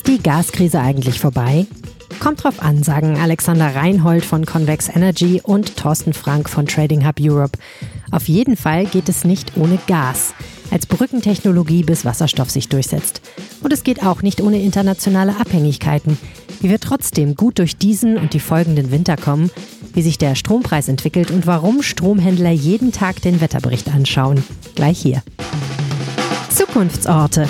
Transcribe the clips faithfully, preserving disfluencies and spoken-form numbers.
Ist die Gaskrise eigentlich vorbei? Kommt drauf an, sagen Alexander Reinhold von Convex Energy und Thorsten Frank von Trading Hub Europe. Auf jeden Fall geht es nicht ohne Gas, als Brückentechnologie, bis Wasserstoff sich durchsetzt. Und es geht auch nicht ohne internationale Abhängigkeiten. Wie wir trotzdem gut durch diesen und die folgenden Winter kommen, wie sich der Strompreis entwickelt und warum Stromhändler jeden Tag den Wetterbericht anschauen. Gleich hier. Zukunftsorte.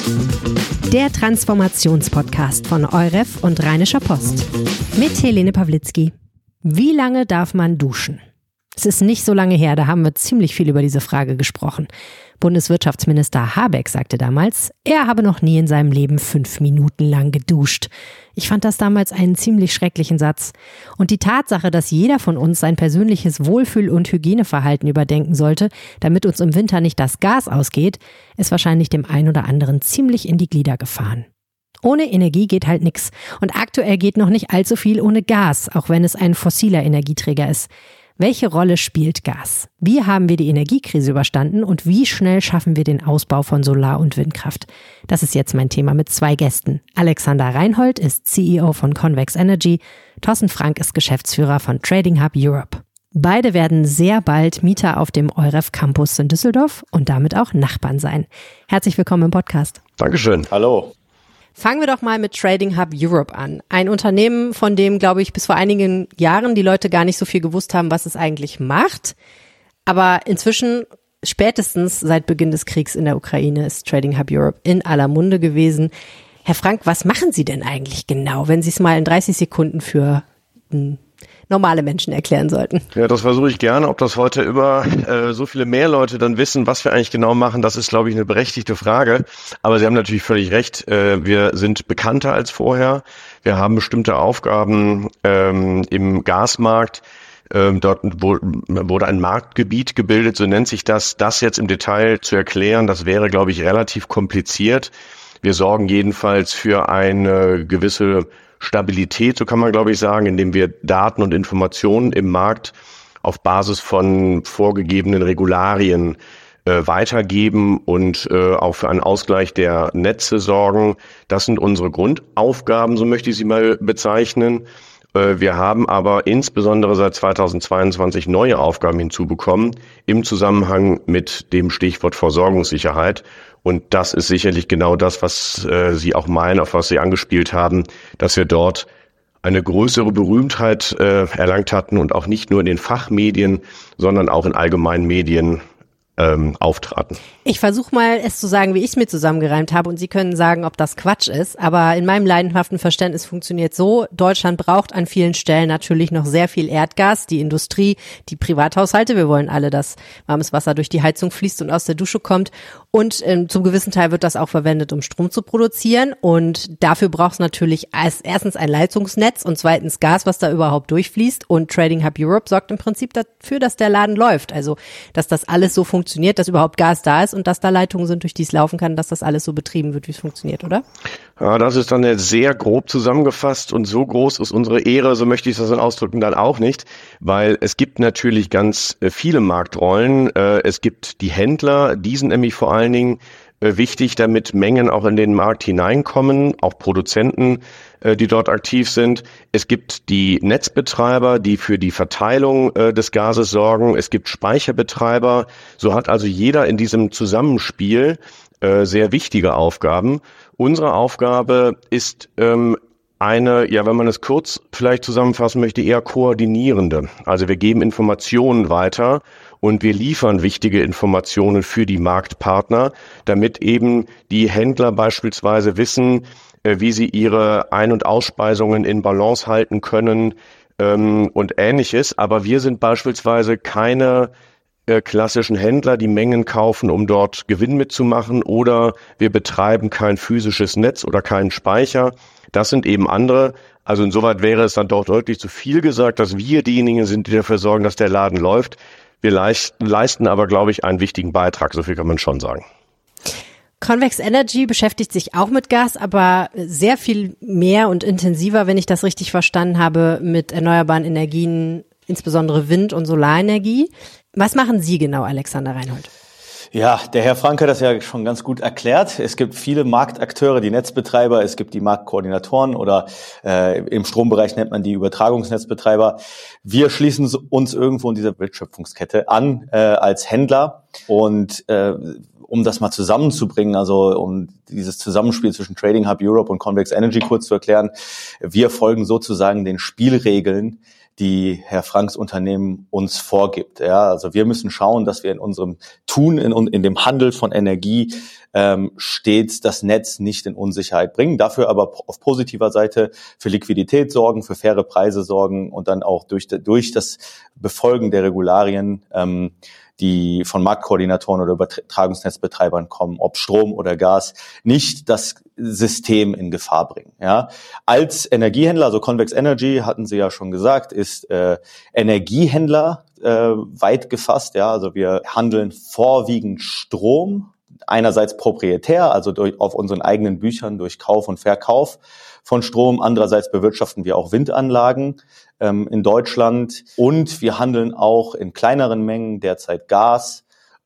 Der Transformationspodcast von EUREF und Rheinischer Post. Mit Helene Pawlitzki. Wie lange darf man duschen? Es ist nicht so lange her, da haben wir ziemlich viel über diese Frage gesprochen. Bundeswirtschaftsminister Habeck sagte damals, er habe noch nie in seinem Leben fünf Minuten lang geduscht. Ich fand das damals einen ziemlich schrecklichen Satz. Und die Tatsache, dass jeder von uns sein persönliches Wohlfühl- und Hygieneverhalten überdenken sollte, damit uns im Winter nicht das Gas ausgeht, ist wahrscheinlich dem einen oder anderen ziemlich in die Glieder gefahren. Ohne Energie geht halt nix. Und aktuell geht noch nicht allzu viel ohne Gas, auch wenn es ein fossiler Energieträger ist. Welche Rolle spielt Gas? Wie haben wir die Energiekrise überstanden und wie schnell schaffen wir den Ausbau von Solar- und Windkraft? Das ist jetzt mein Thema mit zwei Gästen. Alexander Reinhold ist C E O von Convex Energy, Thorsten Frank ist Geschäftsführer von Trading Hub Europe. Beide werden sehr bald Mieter auf dem EUREF Campus in Düsseldorf und damit auch Nachbarn sein. Herzlich willkommen im Podcast. Dankeschön. Hallo. Fangen wir doch mal mit Trading Hub Europe an. Ein Unternehmen, von dem, glaube ich, bis vor einigen Jahren die Leute gar nicht so viel gewusst haben, was es eigentlich macht. Aber inzwischen, spätestens seit Beginn des Kriegs in der Ukraine, ist Trading Hub Europe in aller Munde gewesen. Herr Frank, was machen Sie denn eigentlich genau, wenn Sie es mal in dreißig Sekunden für hm, normale Menschen erklären sollten? Ja, das versuche ich gerne. Ob das heute über äh, so viele mehr Leute dann wissen, was wir eigentlich genau machen, das ist, glaube ich, eine berechtigte Frage. Aber Sie haben natürlich völlig recht. Äh, wir sind bekannter als vorher. Wir haben bestimmte Aufgaben ähm, im Gasmarkt. Ähm, dort wo, wurde ein Marktgebiet gebildet, so nennt sich das. Das jetzt im Detail zu erklären, das wäre, glaube ich, relativ kompliziert. Wir sorgen jedenfalls für eine gewisse Stabilität, so kann man, glaube ich, sagen, indem wir Daten und Informationen im Markt auf Basis von vorgegebenen Regularien äh, weitergeben und äh, auch für einen Ausgleich der Netze sorgen. Das sind unsere Grundaufgaben, so möchte ich sie mal bezeichnen. Äh, wir haben aber insbesondere seit zweitausendzweiundzwanzig neue Aufgaben hinzubekommen im Zusammenhang mit dem Stichwort Versorgungssicherheit. Und das ist sicherlich genau das, was äh, Sie auch meinen, auf was Sie angespielt haben, dass wir dort eine größere Berühmtheit äh, erlangt hatten und auch nicht nur in den Fachmedien, sondern auch in allgemeinen Medien ähm, auftraten. Ich versuche mal, es zu sagen, wie ich es mir zusammengereimt habe und Sie können sagen, ob das Quatsch ist. Aber in meinem leidenhaften Verständnis funktioniert so: Deutschland braucht an vielen Stellen natürlich noch sehr viel Erdgas. Die Industrie, die Privathaushalte, wir wollen alle, dass warmes Wasser durch die Heizung fließt und aus der Dusche kommt. Und ähm, zum gewissen Teil wird das auch verwendet, um Strom zu produzieren. Und dafür braucht es natürlich als erstens ein Leitungsnetz und zweitens Gas, was da überhaupt durchfließt. Und Trading Hub Europe sorgt im Prinzip dafür, dass der Laden läuft. Also, dass das alles so funktioniert, dass überhaupt Gas da ist und dass da Leitungen sind, durch die es laufen kann, dass das alles so betrieben wird, wie es funktioniert, oder? Ja, das ist dann jetzt sehr grob zusammengefasst und so groß ist unsere Ehre, so möchte ich das dann ausdrücken, dann auch nicht, weil es gibt natürlich ganz viele Marktrollen. Es gibt die Händler, die sind nämlich vor allen Dingen wichtig, damit Mengen auch in den Markt hineinkommen, auch Produzenten, die dort aktiv sind. Es gibt die Netzbetreiber, die für die Verteilung des Gases sorgen. Es gibt Speicherbetreiber. So hat also jeder in diesem Zusammenspiel sehr wichtige Aufgaben. Unsere Aufgabe ist ähm, eine, ja, wenn man es kurz vielleicht zusammenfassen möchte, eher koordinierende. Also wir geben Informationen weiter und wir liefern wichtige Informationen für die Marktpartner, damit eben die Händler beispielsweise wissen, äh, wie sie ihre Ein- und Ausspeisungen in Balance halten können ähm, und Ähnliches. Aber wir sind beispielsweise keine klassischen Händler, die Mengen kaufen, um dort Gewinn mitzumachen, oder wir betreiben kein physisches Netz oder keinen Speicher. Das sind eben andere. Also insoweit wäre es dann doch deutlich zu viel gesagt, dass wir diejenigen sind, die dafür sorgen, dass der Laden läuft. Wir leisten aber, glaube ich, einen wichtigen Beitrag. So viel kann man schon sagen. Convex Energy beschäftigt sich auch mit Gas, aber sehr viel mehr und intensiver, wenn ich das richtig verstanden habe, mit erneuerbaren Energien, insbesondere Wind- und Solarenergie. Was machen Sie genau, Alexander Reinhold? Ja, der Herr Frank hat das ja schon ganz gut erklärt. Es gibt viele Marktakteure, die Netzbetreiber, es gibt die Marktkoordinatoren oder äh, im Strombereich nennt man die Übertragungsnetzbetreiber. Wir schließen uns irgendwo in dieser Wertschöpfungskette an äh, als Händler und äh, um das mal zusammenzubringen, also um dieses Zusammenspiel zwischen Trading Hub Europe und Convex Energy kurz zu erklären, wir folgen sozusagen den Spielregeln, die Herr Franks Unternehmen uns vorgibt. Ja, also wir müssen schauen, dass wir in unserem Tun, in, in dem Handel von Energie ähm, stets das Netz nicht in Unsicherheit bringen, dafür aber auf positiver Seite für Liquidität sorgen, für faire Preise sorgen und dann auch durch, durch das Befolgen der Regularien ähm, die von Marktkoordinatoren oder Übertragungsnetzbetreibern kommen, ob Strom oder Gas, nicht das System in Gefahr bringen. Ja, als Energiehändler, also Convex Energy, hatten Sie ja schon gesagt, ist äh, Energiehändler äh, weit gefasst. Ja, also wir handeln vorwiegend Strom, einerseits proprietär, also durch, auf unseren eigenen Büchern durch Kauf und Verkauf von Strom. Andererseits bewirtschaften wir auch Windanlagen ähm, in Deutschland und wir handeln auch in kleineren Mengen derzeit Gas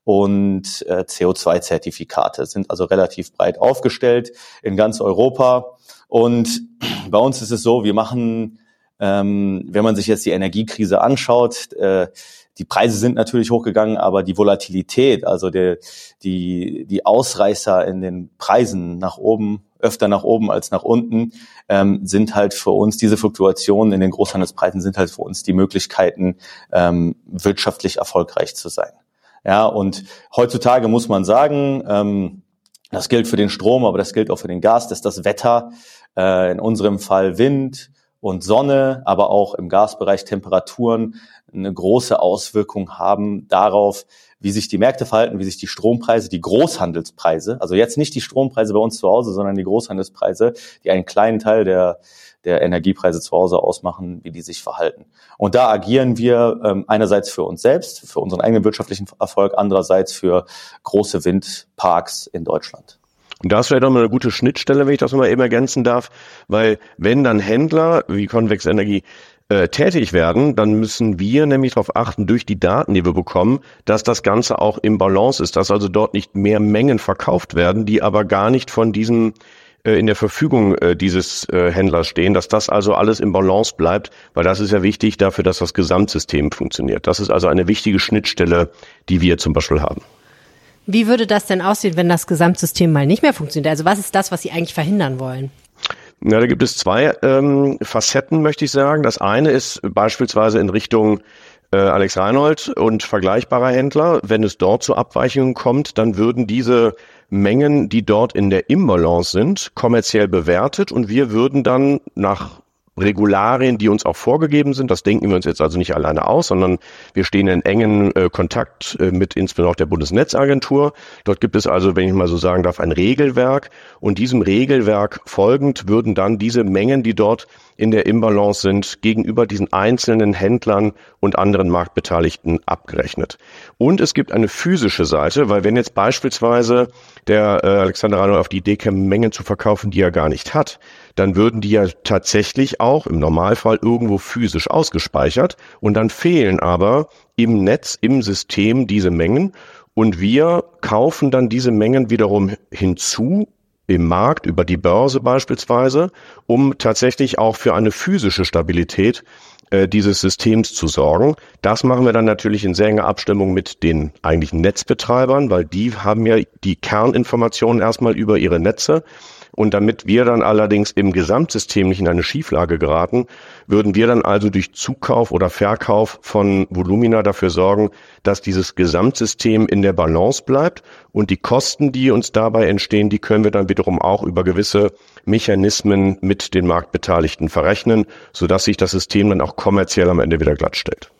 und äh, C O zwei Zertifikate, sind also relativ breit aufgestellt in ganz Europa. Und bei uns ist es so, wir machen, ähm, wenn man sich jetzt die Energiekrise anschaut, äh, die Preise sind natürlich hochgegangen, aber die Volatilität, also der, die, die Ausreißer in den Preisen nach oben, öfter nach oben als nach unten, ähm, sind halt für uns, diese Fluktuationen in den Großhandelspreisen sind halt für uns die Möglichkeiten, ähm, wirtschaftlich erfolgreich zu sein. Ja, und heutzutage muss man sagen, ähm, das gilt für den Strom, aber das gilt auch für den Gas, dass das Wetter, äh, in unserem Fall Wind und Sonne, aber auch im Gasbereich Temperaturen eine große Auswirkung haben darauf, wie sich die Märkte verhalten, wie sich die Strompreise, die Großhandelspreise, also jetzt nicht die Strompreise bei uns zu Hause, sondern die Großhandelspreise, die einen kleinen Teil der der Energiepreise zu Hause ausmachen, wie die sich verhalten. Und da agieren wir ähm, einerseits für uns selbst, für unseren eigenen wirtschaftlichen Erfolg, andererseits für große Windparks in Deutschland. Und da ist vielleicht auch mal eine gute Schnittstelle, wenn ich das nochmal eben ergänzen darf, weil wenn dann Händler wie Convex Energy äh, tätig werden, dann müssen wir nämlich darauf achten, durch die Daten, die wir bekommen, dass das Ganze auch im Balance ist, dass also dort nicht mehr Mengen verkauft werden, die aber gar nicht von diesem in der Verfügung äh, dieses äh, Händlers stehen, dass das also alles im Balance bleibt, weil das ist ja wichtig dafür, dass das Gesamtsystem funktioniert. Das ist also eine wichtige Schnittstelle, die wir zum Beispiel haben. Wie würde das denn aussehen, wenn das Gesamtsystem mal nicht mehr funktioniert? Also was ist das, was Sie eigentlich verhindern wollen? Ja, da gibt es zwei ähm, Facetten, möchte ich sagen. Das eine ist beispielsweise in Richtung äh, Alex Reinhold und vergleichbarer Händler. Wenn es dort zu Abweichungen kommt, dann würden diese Mengen, die dort in der Imbalance sind, kommerziell bewertet und wir würden dann nach Regularien, die uns auch vorgegeben sind, das denken wir uns jetzt also nicht alleine aus, sondern wir stehen in engen äh, Kontakt äh, mit insbesondere auch der Bundesnetzagentur. Dort gibt es also, wenn ich mal so sagen darf, ein Regelwerk und diesem Regelwerk folgend würden dann diese Mengen, die dort in der Imbalance sind, gegenüber diesen einzelnen Händlern und anderen Marktbeteiligten abgerechnet. Und es gibt eine physische Seite, weil wenn jetzt beispielsweise der äh, Alexander Reinhold auf die Idee käme, Mengen zu verkaufen, die er gar nicht hat, dann würden die ja tatsächlich auch im Normalfall irgendwo physisch ausgespeichert und dann fehlen aber im Netz, im System diese Mengen und wir kaufen dann diese Mengen wiederum hinzu im Markt, über die Börse beispielsweise, um tatsächlich auch für eine physische Stabilität äh, dieses Systems zu sorgen. Das machen wir dann natürlich in sehr enger Abstimmung mit den eigentlichen Netzbetreibern, weil die haben ja die Kerninformationen erstmal über ihre Netze. Und damit wir dann allerdings im Gesamtsystem nicht in eine Schieflage geraten, würden wir dann also durch Zukauf oder Verkauf von Volumina dafür sorgen, dass dieses Gesamtsystem in der Balance bleibt. Und die Kosten, die uns dabei entstehen, die können wir dann wiederum auch über gewisse Mechanismen mit den Marktbeteiligten verrechnen, sodass sich das System dann auch kommerziell am Ende wieder glattstellt.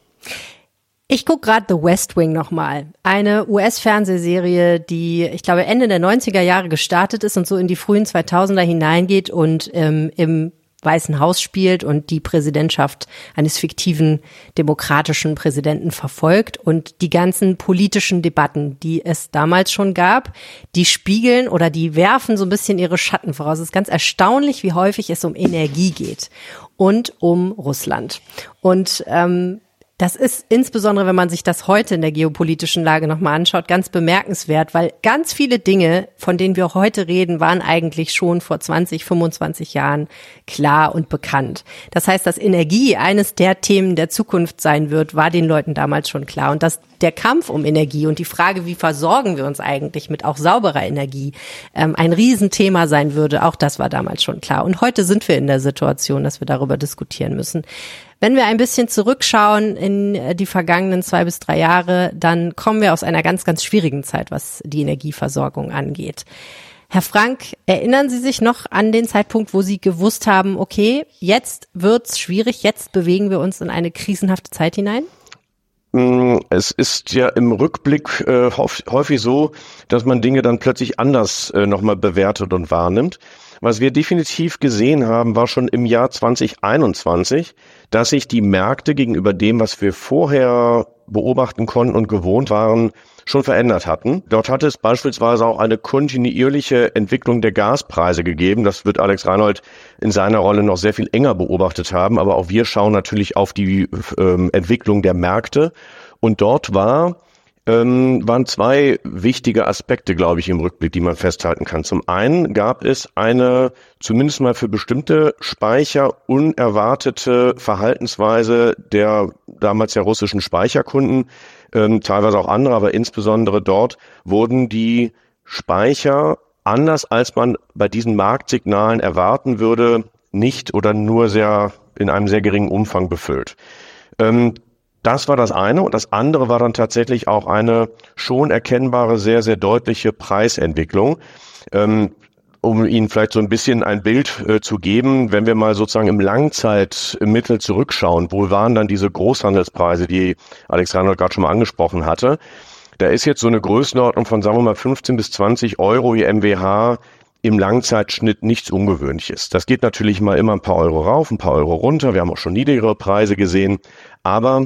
Ich gucke gerade The West Wing nochmal. Eine U S-Fernsehserie, die, ich glaube, Ende der neunziger Jahre gestartet ist und so in die frühen zweitausender hineingeht und ähm, im Weißen Haus spielt und die Präsidentschaft eines fiktiven demokratischen Präsidenten verfolgt. Und die ganzen politischen Debatten, die es damals schon gab, die spiegeln oder die werfen so ein bisschen ihre Schatten voraus. Es ist ganz erstaunlich, wie häufig es um Energie geht und um Russland. Und ähm, Das ist insbesondere, wenn man sich das heute in der geopolitischen Lage nochmal anschaut, ganz bemerkenswert, weil ganz viele Dinge, von denen wir heute reden, waren eigentlich schon vor zwanzig, fünfundzwanzig Jahren klar und bekannt. Das heißt, dass Energie eines der Themen der Zukunft sein wird, war den Leuten damals schon klar. Und dass der Kampf um Energie und die Frage, wie versorgen wir uns eigentlich mit auch sauberer Energie, ähm, ein Riesenthema sein würde, auch das war damals schon klar. Und heute sind wir in der Situation, dass wir darüber diskutieren müssen. Wenn wir ein bisschen zurückschauen in die vergangenen zwei bis drei Jahre, dann kommen wir aus einer ganz, ganz schwierigen Zeit, was die Energieversorgung angeht. Herr Frank, erinnern Sie sich noch an den Zeitpunkt, wo Sie gewusst haben, okay, jetzt wird's schwierig, jetzt bewegen wir uns in eine krisenhafte Zeit hinein? Es ist ja im Rückblick äh, häufig so, dass man Dinge dann plötzlich anders äh, nochmal bewertet und wahrnimmt. Was wir definitiv gesehen haben, war schon im Jahr zwanzig einundzwanzig, dass sich die Märkte gegenüber dem, was wir vorher beobachten konnten und gewohnt waren, schon verändert hatten. Dort hat es beispielsweise auch eine kontinuierliche Entwicklung der Gaspreise gegeben. Das wird Alex Reinhold in seiner Rolle noch sehr viel enger beobachtet haben. Aber auch wir schauen natürlich auf die ähm, Entwicklung der Märkte. Und dort war Ähm, waren zwei wichtige Aspekte, glaube ich, im Rückblick, die man festhalten kann. Zum einen gab es eine, zumindest mal für bestimmte Speicher, unerwartete Verhaltensweise der damals ja russischen Speicherkunden, ähm, teilweise auch andere, aber insbesondere dort wurden die Speicher, anders als man bei diesen Marktsignalen erwarten würde, nicht oder nur sehr in einem sehr geringen Umfang befüllt. Ähm, Das war das eine, und das andere war dann tatsächlich auch eine schon erkennbare, sehr, sehr deutliche Preisentwicklung. Ähm, um Ihnen vielleicht so ein bisschen ein Bild äh, zu geben, wenn wir mal sozusagen im Langzeitmittel zurückschauen, wo waren dann diese Großhandelspreise, die Alex Reinhold gerade schon mal angesprochen hatte. Da ist jetzt so eine Größenordnung von, sagen wir mal, fünfzehn bis zwanzig Euro je M W H im Langzeitschnitt nichts Ungewöhnliches. Das geht natürlich mal immer ein paar Euro rauf, ein paar Euro runter. Wir haben auch schon niedrigere Preise gesehen, aber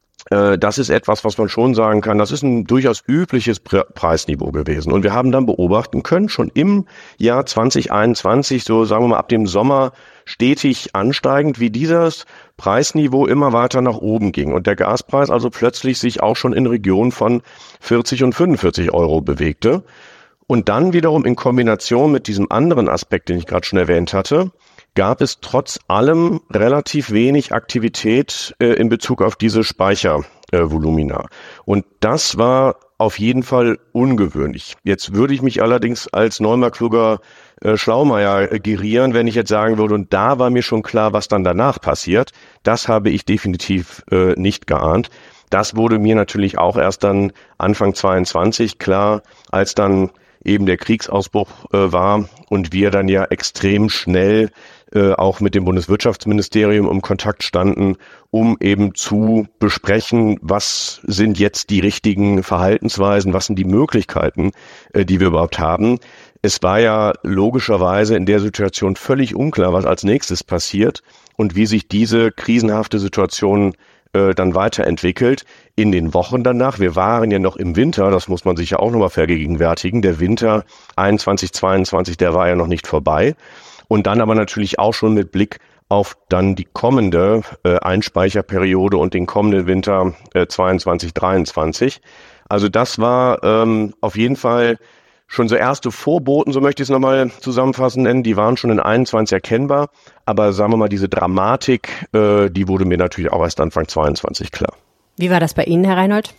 das ist etwas, was man schon sagen kann, das ist ein durchaus übliches Pre- Preisniveau gewesen. Und wir haben dann beobachten können, schon im Jahr zwanzig einundzwanzig, so sagen wir mal ab dem Sommer, stetig ansteigend, wie dieses Preisniveau immer weiter nach oben ging. Und der Gaspreis also plötzlich sich auch schon in Regionen von vierzig und fünfundvierzig Euro bewegte. Und dann wiederum in Kombination mit diesem anderen Aspekt, den ich gerade schon erwähnt hatte, gab es trotz allem relativ wenig Aktivität äh, in Bezug auf diese Speichervolumina. Äh, Und das war auf jeden Fall ungewöhnlich. Jetzt würde ich mich allerdings als Neumarkt-kluger äh, Schlaumeier äh, gerieren, wenn ich jetzt sagen würde, und da war mir schon klar, was dann danach passiert. Das habe ich definitiv äh, nicht geahnt. Das wurde mir natürlich auch erst dann Anfang zweiundzwanzig klar, als dann eben der Kriegsausbruch äh, war und wir dann ja extrem schnell äh, auch mit dem Bundeswirtschaftsministerium im Kontakt standen, um eben zu besprechen, was sind jetzt die richtigen Verhaltensweisen, was sind die Möglichkeiten, äh, die wir überhaupt haben. Es war ja logischerweise in der Situation völlig unklar, was als nächstes passiert und wie sich diese krisenhafte Situation dann weiterentwickelt in den Wochen danach. Wir waren ja noch im Winter, das muss man sich ja auch nochmal vergegenwärtigen. Der Winter einundzwanzig, zweiundzwanzig, der war ja noch nicht vorbei. Und dann aber natürlich auch schon mit Blick auf dann die kommende äh, Einspeicherperiode und den kommenden Winter äh, zweiundzwanzig, dreiundzwanzig. Also das war ähm, auf jeden Fall schon so erste Vorboten, so möchte ich es nochmal zusammenfassend nennen, die waren schon in einundzwanzig erkennbar, aber sagen wir mal, diese Dramatik, äh, die wurde mir natürlich auch erst Anfang zweiundzwanzig klar. Wie war das bei Ihnen, Herr Reinhold?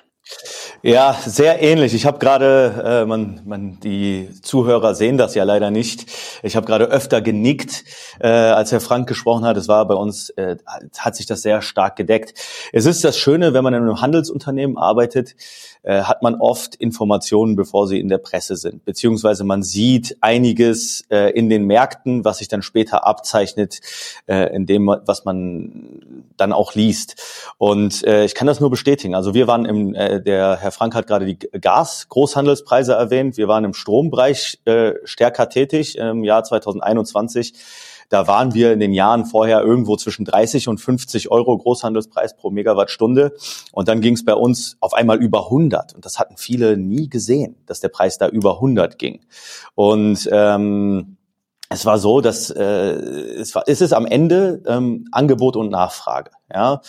Ja, sehr ähnlich. Ich habe gerade, äh, man, man, die Zuhörer sehen das ja leider nicht. Ich habe gerade öfter genickt, äh, als Herr Frank gesprochen hat. Es war bei uns, äh, hat sich das sehr stark gedeckt. Es ist das Schöne, wenn man in einem Handelsunternehmen arbeitet, äh, hat man oft Informationen, bevor sie in der Presse sind. Beziehungsweise man sieht einiges äh, in den Märkten, was sich dann später abzeichnet, äh, in dem, was man dann auch liest. Und äh, ich kann das nur bestätigen. Also wir waren im, äh, der Herr Frank hat gerade die Gas-Großhandelspreise erwähnt. Wir waren im Strombereich äh, stärker tätig im Jahr zwanzig einundzwanzig. Da waren wir in den Jahren vorher irgendwo zwischen dreißig und fünfzig Euro Großhandelspreis pro Megawattstunde. Und dann ging es bei uns auf einmal über hundert. Und das hatten viele nie gesehen, dass der Preis da über hundert ging. Und ähm, Es war so, dass äh, es war, es ist am Ende ähm, Angebot und Nachfrage, ja,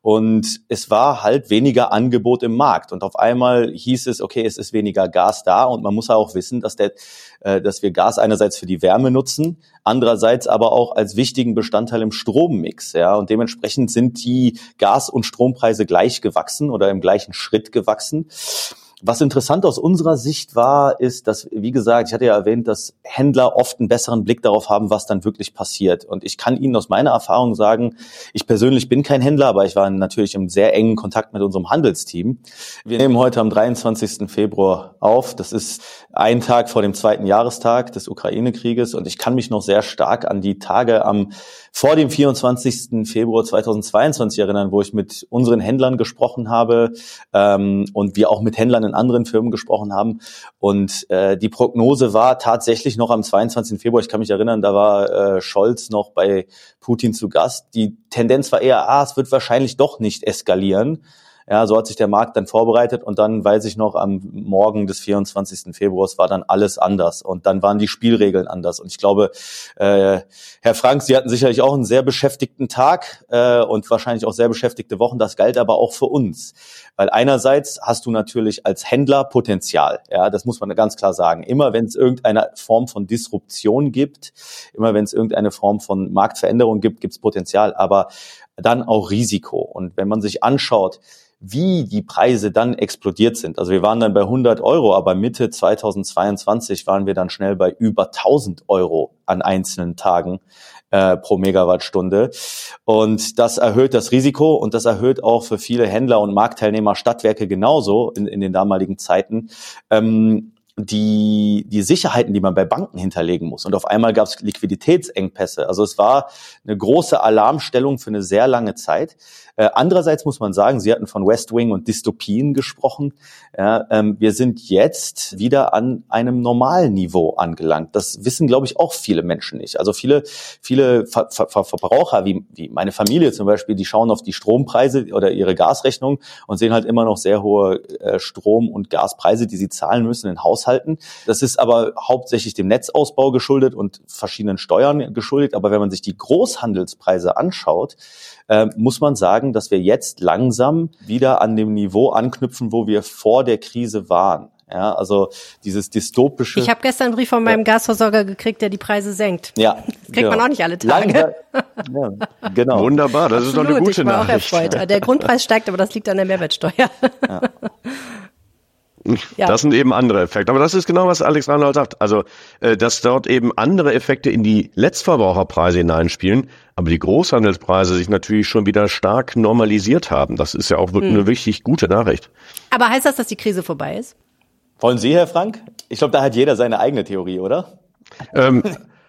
und es war halt weniger Angebot im Markt und auf einmal hieß es, okay, es ist weniger Gas da und man muss auch wissen, dass der, äh, dass wir Gas einerseits für die Wärme nutzen, andererseits aber auch als wichtigen Bestandteil im Strommix, ja, und dementsprechend sind die Gas- und Strompreise gleich gewachsen oder im gleichen Schritt gewachsen. Was interessant aus unserer Sicht war, ist, dass, wie gesagt, ich hatte ja erwähnt, dass Händler oft einen besseren Blick darauf haben, was dann wirklich passiert. Und ich kann Ihnen aus meiner Erfahrung sagen, ich persönlich bin kein Händler, aber ich war natürlich im sehr engen Kontakt mit unserem Handelsteam. Wir nehmen heute am dreiundzwanzigsten Februar auf. Das ist ein Tag vor dem zweiten Jahrestag des Ukraine-Krieges. Und ich kann mich noch sehr stark an die Tage am vor dem vierundzwanzigsten Februar zweitausendzweiundzwanzig erinnern, wo ich mit unseren Händlern gesprochen habe ähm, und wir auch mit Händlern in anderen Firmen gesprochen haben. Und äh, die Prognose war tatsächlich noch am zweiundzwanzigsten Februar, ich kann mich erinnern, da war äh, Scholz noch bei Putin zu Gast. Die Tendenz war eher, ah, es wird wahrscheinlich doch nicht eskalieren. Ja, so hat sich der Markt dann vorbereitet und dann, weiß ich noch, am Morgen des vierundzwanzigsten Februars war dann alles anders und dann waren die Spielregeln anders. Und ich glaube, äh, Herr Frank, Sie hatten sicherlich auch einen sehr beschäftigten Tag äh, und wahrscheinlich auch sehr beschäftigte Wochen. Das galt aber auch für uns, weil einerseits hast du natürlich als Händler Potenzial. Ja, das muss man ganz klar sagen. Immer wenn es irgendeine Form von Disruption gibt, immer wenn es irgendeine Form von Marktveränderung gibt, gibt es Potenzial, aber dann auch Risiko. Und wenn man sich anschaut, wie die Preise dann explodiert sind. Also wir waren dann bei hundert Euro, aber Mitte zweitausendzweiundzwanzig waren wir dann schnell bei über tausend Euro an einzelnen Tagen äh, pro Megawattstunde. Und das erhöht das Risiko und das erhöht auch für viele Händler und Marktteilnehmer, Stadtwerke genauso in, in den damaligen Zeiten, ähm, die die Sicherheiten, die man bei Banken hinterlegen muss. Und auf einmal gab es Liquiditätsengpässe. Also es war eine große Alarmstellung für eine sehr lange Zeit. Äh, andererseits muss man sagen, Sie hatten von West Wing und Dystopien gesprochen. Ja, ähm, wir sind jetzt wieder an einem normalen Niveau angelangt. Das wissen, glaube ich, auch viele Menschen nicht. Also viele viele Ver- Ver- Verbraucher, wie, wie meine Familie zum Beispiel, die schauen auf die Strompreise oder ihre Gasrechnung und sehen halt immer noch sehr hohe äh, Strom- und Gaspreise, die sie zahlen müssen in Haushalten. Das ist aber hauptsächlich dem Netzausbau geschuldet und verschiedenen Steuern geschuldet. Aber wenn man sich die Großhandelspreise anschaut, äh, muss man sagen, dass wir jetzt langsam wieder an dem Niveau anknüpfen, wo wir vor der Krise waren. Ja, also dieses dystopische. Ich habe gestern einen Brief von meinem ja. Gasversorger gekriegt, der die Preise senkt. Ja, das kriegt genau. man auch nicht alle Tage. Ja, genau. Wunderbar, das Absolut, ist doch eine gute ich war Nachricht. Auch erfreut. Der Grundpreis steigt, aber das liegt an der Mehrwertsteuer. Ja. Ja. Das sind eben andere Effekte. Aber das ist genau, was Alex Reinhold sagt. Also, äh, dass dort eben andere Effekte in die Letztverbraucherpreise hineinspielen, aber die Großhandelspreise sich natürlich schon wieder stark normalisiert haben. Das ist ja auch wirklich hm. eine wirklich gute Nachricht. Aber heißt das, dass die Krise vorbei ist? Wollen Sie, Herr Frank? Ich glaube, da hat jeder seine eigene Theorie, oder? Ähm,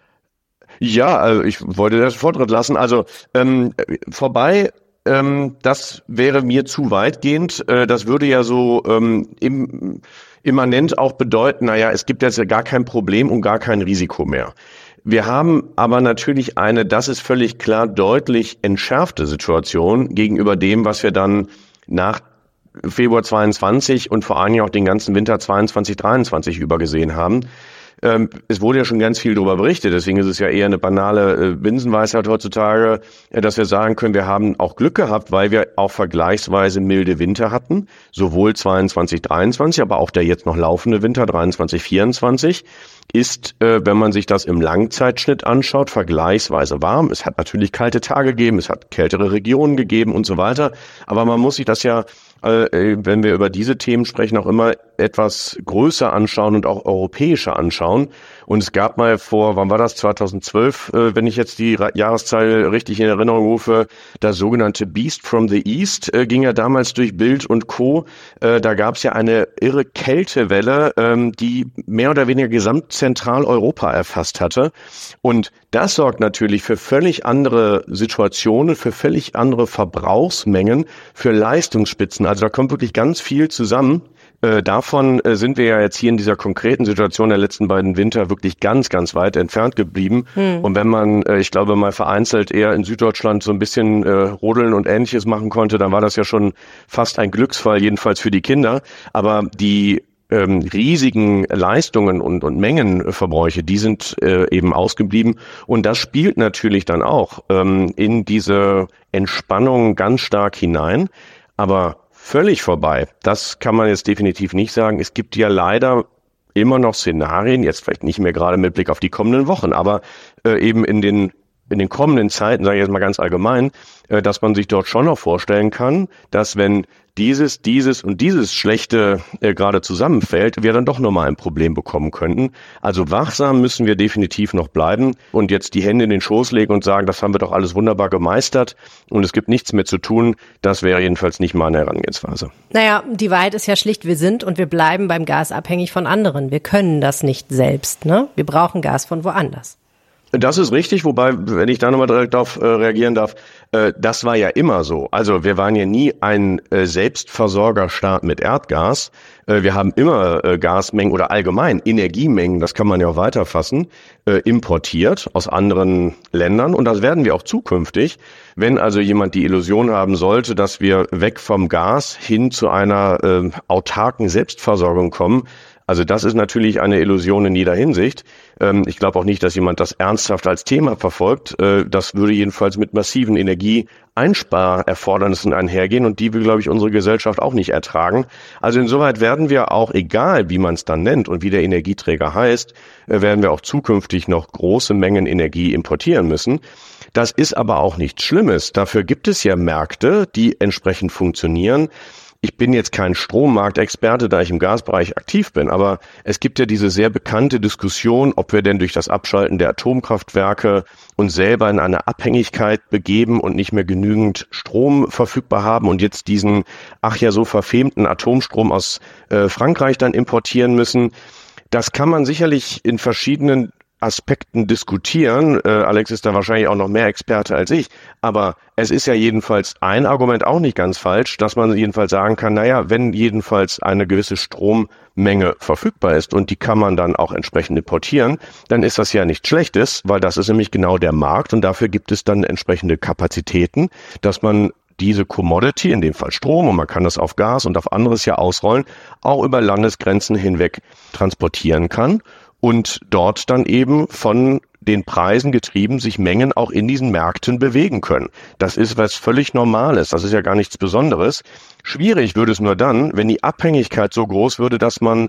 ja, also ich wollte das Vortritt lassen. Also, ähm, vorbei... Ähm, das wäre mir zu weitgehend. Äh, das würde ja so ähm, im, immanent auch bedeuten, naja, es gibt jetzt ja gar kein Problem und gar kein Risiko mehr. Wir haben aber natürlich eine, das ist völlig klar, deutlich entschärfte Situation gegenüber dem, was wir dann nach Februar zweiundzwanzig und vor allem auch den ganzen Winter zweiundzwanzig, dreiundzwanzig über gesehen haben. Ähm, es wurde ja schon ganz viel darüber berichtet, deswegen ist es ja eher eine banale äh, Binsenweisheit heutzutage, äh, dass wir sagen können, wir haben auch Glück gehabt, weil wir auch vergleichsweise milde Winter hatten, sowohl zweiundzwanzig, dreiundzwanzig, aber auch der jetzt noch laufende Winter dreiundzwanzig, vierundzwanzig ist, äh, wenn man sich das im Langzeitschnitt anschaut, vergleichsweise warm. Es hat natürlich kalte Tage gegeben, es hat kältere Regionen gegeben und so weiter, aber man muss sich das ja, äh, wenn wir über diese Themen sprechen, auch immer etwas größer anschauen und auch europäischer anschauen. Und es gab mal vor, wann war das, zweitausendzwölf, äh, wenn ich jetzt die Ra- Jahreszahl richtig in Erinnerung rufe, das sogenannte Beast from the East äh, ging ja damals durch Bild und Co. Äh, da gab es ja eine irre Kältewelle, ähm, die mehr oder weniger Gesamtzentraleuropa erfasst hatte. Und das sorgt natürlich für völlig andere Situationen, für völlig andere Verbrauchsmengen, für Leistungsspitzen. Also da kommt wirklich ganz viel zusammen. Äh, davon äh, sind wir ja jetzt hier in dieser konkreten Situation der letzten beiden Winter wirklich ganz, ganz weit entfernt geblieben. Hm. Und wenn man, äh, ich glaube, mal vereinzelt eher in Süddeutschland so ein bisschen äh, Rodeln und Ähnliches machen konnte, dann war das ja schon fast ein Glücksfall, jedenfalls für die Kinder. Aber die ähm, riesigen Leistungen und, und Mengenverbräuche, die sind äh, eben ausgeblieben. Und das spielt natürlich dann auch ähm, in diese Entspannung ganz stark hinein. Aber völlig vorbei, das kann man jetzt definitiv nicht sagen. Es gibt ja leider immer noch Szenarien, jetzt vielleicht nicht mehr gerade mit Blick auf die kommenden Wochen, aber äh, eben in den in den kommenden Zeiten, sage ich jetzt mal ganz allgemein, äh, dass man sich dort schon noch vorstellen kann, dass wenn dieses, dieses und dieses Schlechte äh, gerade zusammenfällt, wir dann doch nochmal ein Problem bekommen könnten. Also wachsam müssen wir definitiv noch bleiben und jetzt die Hände in den Schoß legen und sagen, das haben wir doch alles wunderbar gemeistert und es gibt nichts mehr zu tun. Das wäre jedenfalls nicht meine Herangehensweise. Naja, die Wahrheit ist ja schlicht, wir sind und wir bleiben beim Gas abhängig von anderen. Wir können das nicht selbst, ne? Wir brauchen Gas von woanders. Das ist richtig, wobei, wenn ich da nochmal direkt darauf äh, reagieren darf, äh, das war ja immer so. Also wir waren ja nie ein äh, Selbstversorgerstaat mit Erdgas. Äh, wir haben immer äh, Gasmengen oder allgemein Energiemengen, das kann man ja auch weiterfassen, äh, importiert aus anderen Ländern. Und das werden wir auch zukünftig. Wenn also jemand die Illusion haben sollte, dass wir weg vom Gas hin zu einer äh, autarken Selbstversorgung kommen, also das ist natürlich eine Illusion in jeder Hinsicht. Ich glaube auch nicht, dass jemand das ernsthaft als Thema verfolgt. Das würde jedenfalls mit massiven Energieeinsparerfordernissen einhergehen und die will, glaube ich, unsere Gesellschaft auch nicht ertragen. Also insoweit werden wir auch, egal wie man es dann nennt und wie der Energieträger heißt, werden wir auch zukünftig noch große Mengen Energie importieren müssen. Das ist aber auch nichts Schlimmes. Dafür gibt es ja Märkte, die entsprechend funktionieren. Ich bin jetzt kein Strommarktexperte, da ich im Gasbereich aktiv bin, aber es gibt ja diese sehr bekannte Diskussion, ob wir denn durch das Abschalten der Atomkraftwerke uns selber in eine Abhängigkeit begeben und nicht mehr genügend Strom verfügbar haben und jetzt diesen, ach ja, so verfemten Atomstrom aus äh, Frankreich dann importieren müssen. Das kann man sicherlich in verschiedenen Aspekten diskutieren. Äh, Alex ist da wahrscheinlich auch noch mehr Experte als ich, aber es ist ja jedenfalls ein Argument auch nicht ganz falsch, dass man jedenfalls sagen kann, naja, wenn jedenfalls eine gewisse Strommenge verfügbar ist und die kann man dann auch entsprechend importieren, dann ist das ja nichts Schlechtes, weil das ist nämlich genau der Markt und dafür gibt es dann entsprechende Kapazitäten, dass man diese Commodity, in dem Fall Strom, und man kann das auf Gas und auf anderes ja ausrollen, auch über Landesgrenzen hinweg transportieren kann. Und dort dann eben von den Preisen getrieben sich Mengen auch in diesen Märkten bewegen können. Das ist was völlig Normales. Das ist ja gar nichts Besonderes. Schwierig würde es nur dann, wenn die Abhängigkeit so groß würde, dass man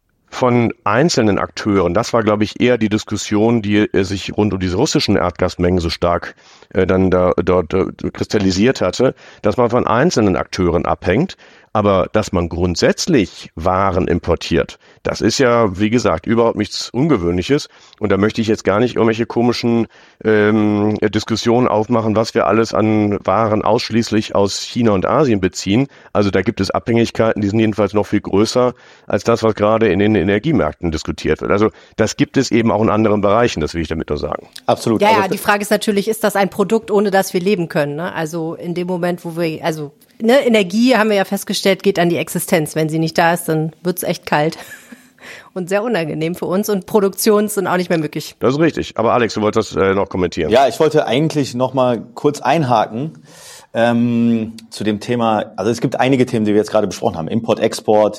von einzelnen Akteuren, das war, glaube ich, eher die Diskussion, die äh, sich rund um diese russischen Erdgasmengen so stark äh, dann da, dort äh, kristallisiert hatte, dass man von einzelnen Akteuren abhängt. Aber dass man grundsätzlich Waren importiert, das ist ja, wie gesagt, überhaupt nichts Ungewöhnliches. Und da möchte ich jetzt gar nicht irgendwelche komischen ähm, Diskussionen aufmachen, was wir alles an Waren ausschließlich aus China und Asien beziehen. Also da gibt es Abhängigkeiten, die sind jedenfalls noch viel größer als das, was gerade in den Energiemärkten diskutiert wird. Also das gibt es eben auch in anderen Bereichen, das will ich damit nur sagen. Absolut. Ja, ja, die Frage ist natürlich, ist das ein Produkt, ohne das wir leben können? Ne? Also in dem Moment, wo wir, also ne, Energie, haben wir ja festgestellt, geht an die Existenz. Wenn sie nicht da ist, dann wird's echt kalt und sehr unangenehm für uns und Produktionen sind auch nicht mehr möglich. Das ist richtig. Aber Alex, du wolltest das äh, noch kommentieren. Ja, ich wollte eigentlich noch mal kurz einhaken ähm, zu dem Thema. Also es gibt einige Themen, die wir jetzt gerade besprochen haben. Import, Export,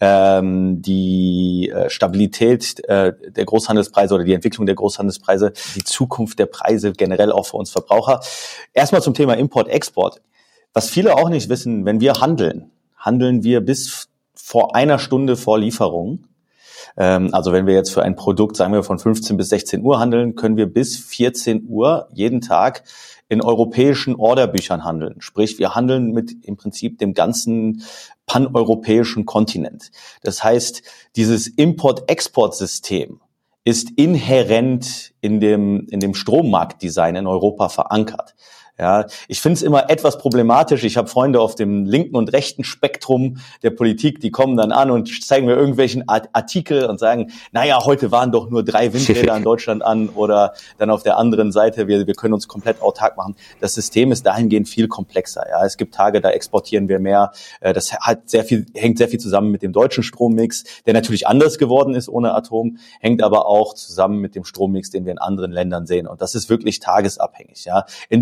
ähm, die äh, Stabilität äh, der Großhandelspreise oder die Entwicklung der Großhandelspreise, die Zukunft der Preise generell auch für uns Verbraucher. Erstmal zum Thema Import, Export. Was viele auch nicht wissen, wenn wir handeln, handeln wir bis vor einer Stunde vor Lieferung. Ähm, also wenn wir jetzt für ein Produkt, sagen wir, von fünfzehn bis sechzehn Uhr handeln, können wir bis vierzehn Uhr jeden Tag in europäischen Orderbüchern handeln. Sprich, wir handeln mit im Prinzip dem ganzen paneuropäischen Kontinent. Das heißt, dieses Import-Export-System ist inhärent in dem, in dem Strommarktdesign in Europa verankert. Ja, ich finde es immer etwas problematisch. Ich habe Freunde auf dem linken und rechten Spektrum der Politik, die kommen dann an und zeigen mir irgendwelchen Artikel und sagen, naja, heute waren doch nur drei Windräder in Deutschland an oder dann auf der anderen Seite, wir, wir können uns komplett autark machen. Das System ist dahingehend viel komplexer. Ja, es gibt Tage, da exportieren wir mehr. Das hat sehr viel, hängt sehr viel zusammen mit dem deutschen Strommix, der natürlich anders geworden ist ohne Atom, hängt aber auch zusammen mit dem Strommix, den wir in anderen Ländern sehen. Und das ist wirklich tagesabhängig. Ja, in diesen Reis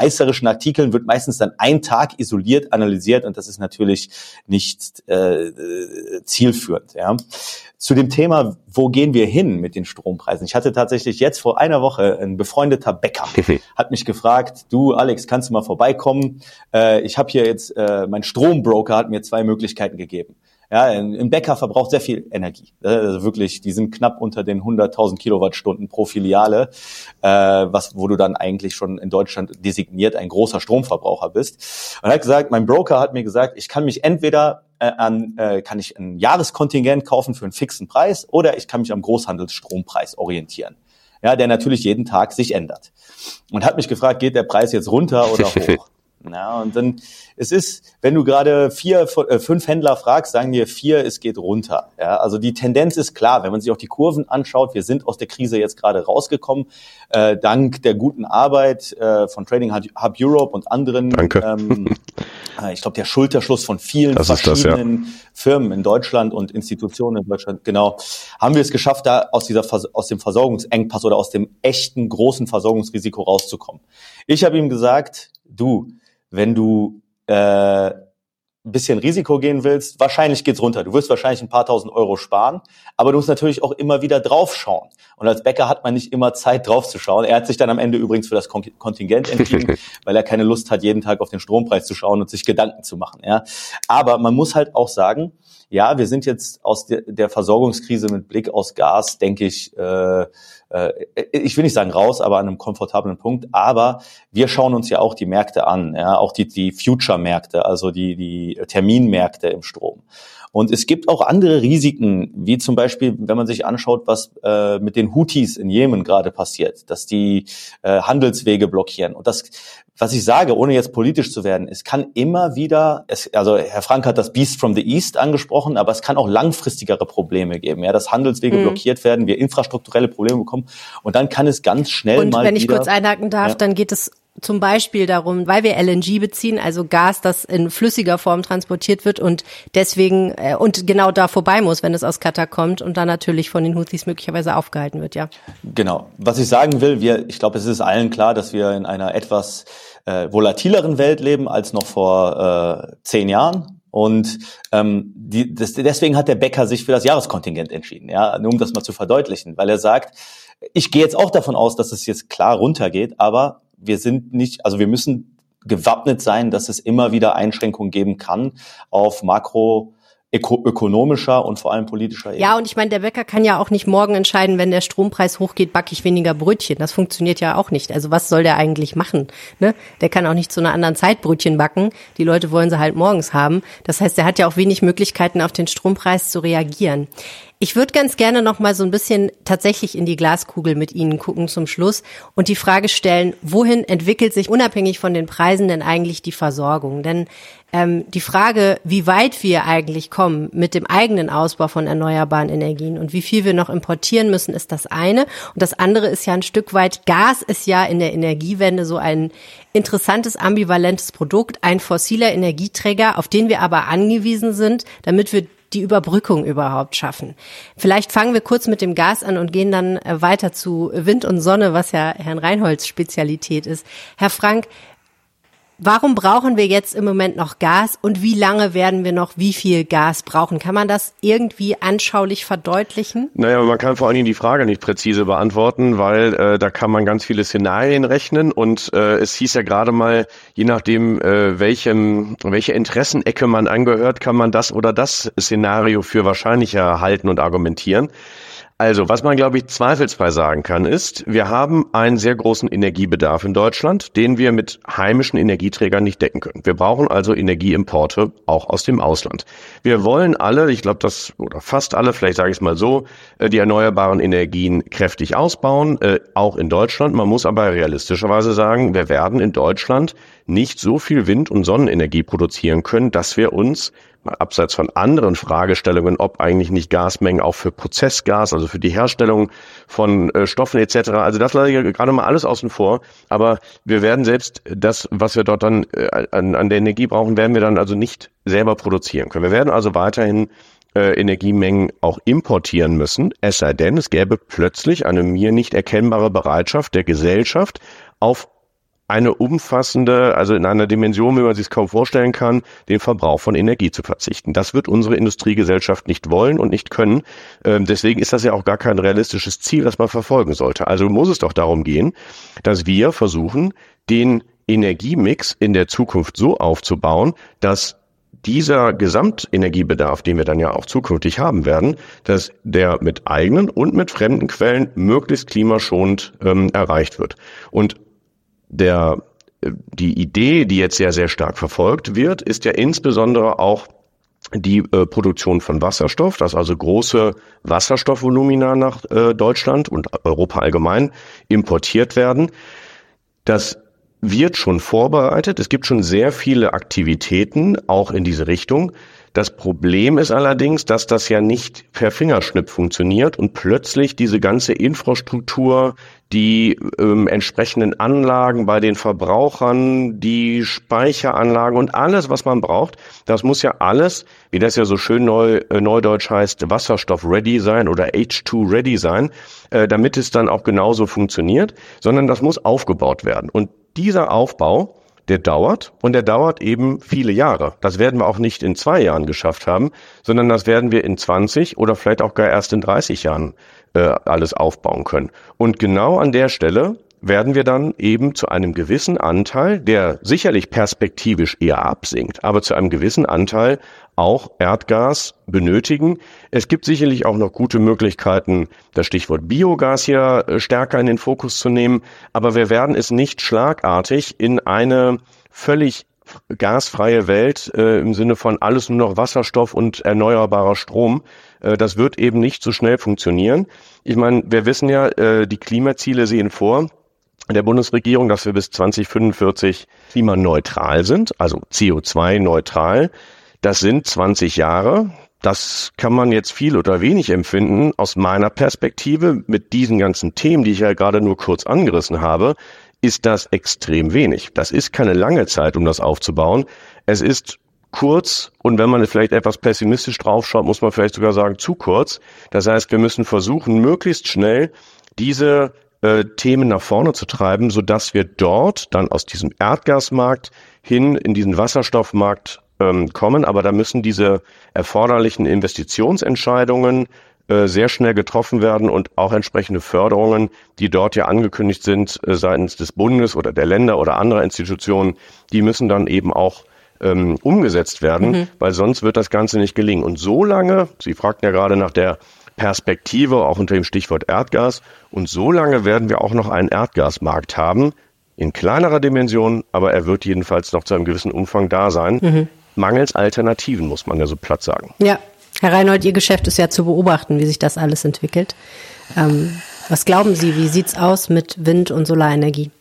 reißerischen Artikeln wird meistens dann ein Tag isoliert analysiert und das ist natürlich nicht äh, zielführend. Ja. Zu dem Thema, wo gehen wir hin mit den Strompreisen? Ich hatte tatsächlich jetzt vor einer Woche ein befreundeter Bäcker, hat mich gefragt, du Alex, kannst du mal vorbeikommen? Äh, ich habe hier jetzt, äh, mein Strombroker hat mir zwei Möglichkeiten gegeben. Ja, ein Bäcker verbraucht sehr viel Energie. Also wirklich, die sind knapp unter den hunderttausend Kilowattstunden pro Filiale, äh, was, wo du dann eigentlich schon in Deutschland designiert ein großer Stromverbraucher bist. Und er hat gesagt, mein Broker hat mir gesagt, ich kann mich entweder äh, an, äh, kann ich ein Jahreskontingent kaufen für einen fixen Preis oder ich kann mich am Großhandelsstrompreis orientieren. Ja, der natürlich jeden Tag sich ändert. Und hat mich gefragt, geht der Preis jetzt runter oder hoch? Ja, und dann, es ist, wenn du gerade vier, äh, fünf Händler fragst, sagen dir vier, es geht runter. Ja, also die Tendenz ist klar, wenn man sich auch die Kurven anschaut, wir sind aus der Krise jetzt gerade rausgekommen, äh, dank der guten Arbeit äh, von Trading Hub Europe und anderen. Danke. Ähm, ich glaube, der Schulterschluss von vielen das verschiedenen das, ja. Firmen in Deutschland und Institutionen in Deutschland, genau, haben wir es geschafft, da aus dieser aus dem Versorgungsengpass oder aus dem echten großen Versorgungsrisiko rauszukommen. Ich habe ihm gesagt, du, wenn du äh, ein bisschen Risiko gehen willst, wahrscheinlich geht's runter. Du wirst wahrscheinlich ein paar tausend Euro sparen, aber du musst natürlich auch immer wieder draufschauen. Und als Bäcker hat man nicht immer Zeit draufzuschauen. Er hat sich dann am Ende übrigens für das Kontingent entschieden, weil er keine Lust hat, jeden Tag auf den Strompreis zu schauen und sich Gedanken zu machen. Ja, aber man muss halt auch sagen, ja, wir sind jetzt aus der, der Versorgungskrise mit Blick aus Gas, denke ich, äh, äh, ich will nicht sagen raus, aber an einem komfortablen Punkt. Aber wir schauen uns ja auch die Märkte an, ja, auch die, die Future-Märkte, also die, die Terminmärkte im Strom. Und es gibt auch andere Risiken, wie zum Beispiel, wenn man sich anschaut, was äh, mit den Houthis in Jemen gerade passiert, dass die äh, Handelswege blockieren. Und das, was ich sage, ohne jetzt politisch zu werden, es kann immer wieder, es, also Herr Frank hat das Beast from the East angesprochen, aber es kann auch langfristigere Probleme geben, ja, dass Handelswege mhm. blockiert werden, wir infrastrukturelle Probleme bekommen und dann kann es ganz schnell und mal wenn ich wieder, kurz einhaken darf, ja. dann geht es zum Beispiel darum, weil wir L N G beziehen, also Gas, das in flüssiger Form transportiert wird und deswegen äh, und genau da vorbei muss, wenn es aus Katar kommt und dann natürlich von den Houthis möglicherweise aufgehalten wird, ja. Genau. Was ich sagen will, wir, ich glaube, es ist allen klar, dass wir in einer etwas äh, volatileren Welt leben als noch vor äh, zehn Jahren. Und ähm, die, das, deswegen hat der Bäcker sich für das Jahreskontingent entschieden, ja, nur um das mal zu verdeutlichen, weil er sagt, ich gehe jetzt auch davon aus, dass es jetzt klar runtergeht, aber wir sind nicht, also wir müssen gewappnet sein, dass es immer wieder Einschränkungen geben kann auf makroökonomischer und vor allem politischer Ebene. Ja, und ich meine, der Bäcker kann ja auch nicht morgen entscheiden, wenn der Strompreis hochgeht, backe ich weniger Brötchen. Das funktioniert ja auch nicht. Also was soll der eigentlich machen? Ne? Der kann auch nicht zu einer anderen Zeit Brötchen backen. Die Leute wollen sie halt morgens haben. Das heißt, er hat ja auch wenig Möglichkeiten, auf den Strompreis zu reagieren. Ich würde ganz gerne noch mal so ein bisschen tatsächlich in die Glaskugel mit Ihnen gucken zum Schluss und die Frage stellen, wohin entwickelt sich unabhängig von den Preisen denn eigentlich die Versorgung? Denn ähm, die Frage, wie weit wir eigentlich kommen mit dem eigenen Ausbau von erneuerbaren Energien und wie viel wir noch importieren müssen, ist das eine. Und das andere ist ja ein Stück weit, Gas ist ja in der Energiewende so ein interessantes, ambivalentes Produkt, ein fossiler Energieträger, auf den wir aber angewiesen sind, damit wir die Überbrückung überhaupt schaffen. Vielleicht fangen wir kurz mit dem Gas an und gehen dann weiter zu Wind und Sonne, was ja Herrn Reinholds Spezialität ist. Herr Frank, warum brauchen wir jetzt im Moment noch Gas und wie lange werden wir noch wie viel Gas brauchen? Kann man das irgendwie anschaulich verdeutlichen? Naja, man kann vor allen Dingen die Frage nicht präzise beantworten, weil äh, da kann man ganz viele Szenarien rechnen und äh, es hieß ja gerade mal, je nachdem, äh, welchem, welche Interessenecke man angehört, kann man das oder das Szenario für wahrscheinlicher halten und argumentieren. Also, was man, glaube ich, zweifelsfrei sagen kann, ist, wir haben einen sehr großen Energiebedarf in Deutschland, den wir mit heimischen Energieträgern nicht decken können. Wir brauchen also Energieimporte auch aus dem Ausland. Wir wollen alle, ich glaube, das oder fast alle, vielleicht sage ich es mal so, die erneuerbaren Energien kräftig ausbauen, auch in Deutschland. Man muss aber realistischerweise sagen, wir werden in Deutschland nicht so viel Wind- und Sonnenenergie produzieren können, dass wir uns mal abseits von anderen Fragestellungen, ob eigentlich nicht Gasmengen auch für Prozessgas, also für die Herstellung von äh, Stoffen et cetera, also das lasse ich gerade mal alles außen vor, aber wir werden selbst das, was wir dort dann äh, an, an der Energie brauchen, werden wir dann also nicht selber produzieren können. Wir werden also weiterhin äh, Energiemengen auch importieren müssen, es sei denn, es gäbe plötzlich eine mir nicht erkennbare Bereitschaft der Gesellschaft auf eine umfassende, also in einer Dimension, wie man sich es kaum vorstellen kann, den Verbrauch von Energie zu verzichten. Das wird unsere Industriegesellschaft nicht wollen und nicht können. Ähm, deswegen ist das ja auch gar kein realistisches Ziel, das man verfolgen sollte. Also muss es doch darum gehen, dass wir versuchen, den Energiemix in der Zukunft so aufzubauen, dass dieser Gesamtenergiebedarf, den wir dann ja auch zukünftig haben werden, dass der mit eigenen und mit fremden Quellen möglichst klimaschonend ähm, erreicht wird. Und der, die Idee, die jetzt sehr, sehr stark verfolgt wird, ist ja insbesondere auch die äh, Produktion von Wasserstoff, dass also große Wasserstoffvolumina nach äh, Deutschland und Europa allgemein importiert werden. Das wird schon vorbereitet. Es gibt schon sehr viele Aktivitäten, auch in diese Richtung. Das Problem ist allerdings, dass das ja nicht per Fingerschnipp funktioniert und plötzlich diese ganze Infrastruktur, die ähm, entsprechenden Anlagen bei den Verbrauchern, die Speicheranlagen und alles, was man braucht, das muss ja alles, wie das ja so schön neu, äh, neudeutsch heißt, Wasserstoff-ready sein oder H zwei ready sein, äh, damit es dann auch genauso funktioniert, sondern das muss aufgebaut werden. Und dieser Aufbau, der dauert und der dauert eben viele Jahre. Das werden wir auch nicht in zwei Jahren geschafft haben, sondern das werden wir in zwanzig oder vielleicht auch gar erst in dreißig Jahren äh, alles aufbauen können. Und genau an der Stelle werden wir dann eben zu einem gewissen Anteil, der sicherlich perspektivisch eher absinkt, aber zu einem gewissen Anteil auch Erdgas benötigen. Es gibt sicherlich auch noch gute Möglichkeiten, das Stichwort Biogas hier stärker in den Fokus zu nehmen, aber wir werden es nicht schlagartig in eine völlig gasfreie Welt äh, im Sinne von alles nur noch Wasserstoff und erneuerbarer Strom. Äh, das wird eben nicht so schnell funktionieren. Ich meine, wir wissen ja, äh, die Klimaziele sehen vor, der Bundesregierung, dass wir bis zwanzig fünfundvierzig klimaneutral sind, also C O zwei neutral. Das sind zwanzig Jahre. Das kann man jetzt viel oder wenig empfinden. Aus meiner Perspektive mit diesen ganzen Themen, die ich ja gerade nur kurz angerissen habe, ist das extrem wenig. Das ist keine lange Zeit, um das aufzubauen. Es ist kurz und wenn man vielleicht etwas pessimistisch draufschaut, muss man vielleicht sogar sagen, zu kurz. Das heißt, wir müssen versuchen, möglichst schnell diese äh, Themen nach vorne zu treiben, sodass wir dort dann aus diesem Erdgasmarkt hin in diesen Wasserstoffmarkt ähm, kommen. Aber da müssen diese erforderlichen Investitionsentscheidungen äh, sehr schnell getroffen werden und auch entsprechende Förderungen, die dort ja angekündigt sind äh, seitens des Bundes oder der Länder oder anderer Institutionen, die müssen dann eben auch ähm, umgesetzt werden, mhm. weil sonst wird das Ganze nicht gelingen. Und so lange, Sie fragten ja gerade nach der Perspektive, auch unter dem Stichwort Erdgas, und so lange werden wir auch noch einen Erdgasmarkt haben, in kleinerer Dimension, aber er wird jedenfalls noch zu einem gewissen Umfang da sein. Mhm. Mangels Alternativen, muss man ja so platt sagen. Ja, Herr Reinhold, Ihr Geschäft ist ja zu beobachten, wie sich das alles entwickelt. Ähm, was glauben Sie, wie sieht's aus mit Wind- und Solarenergie?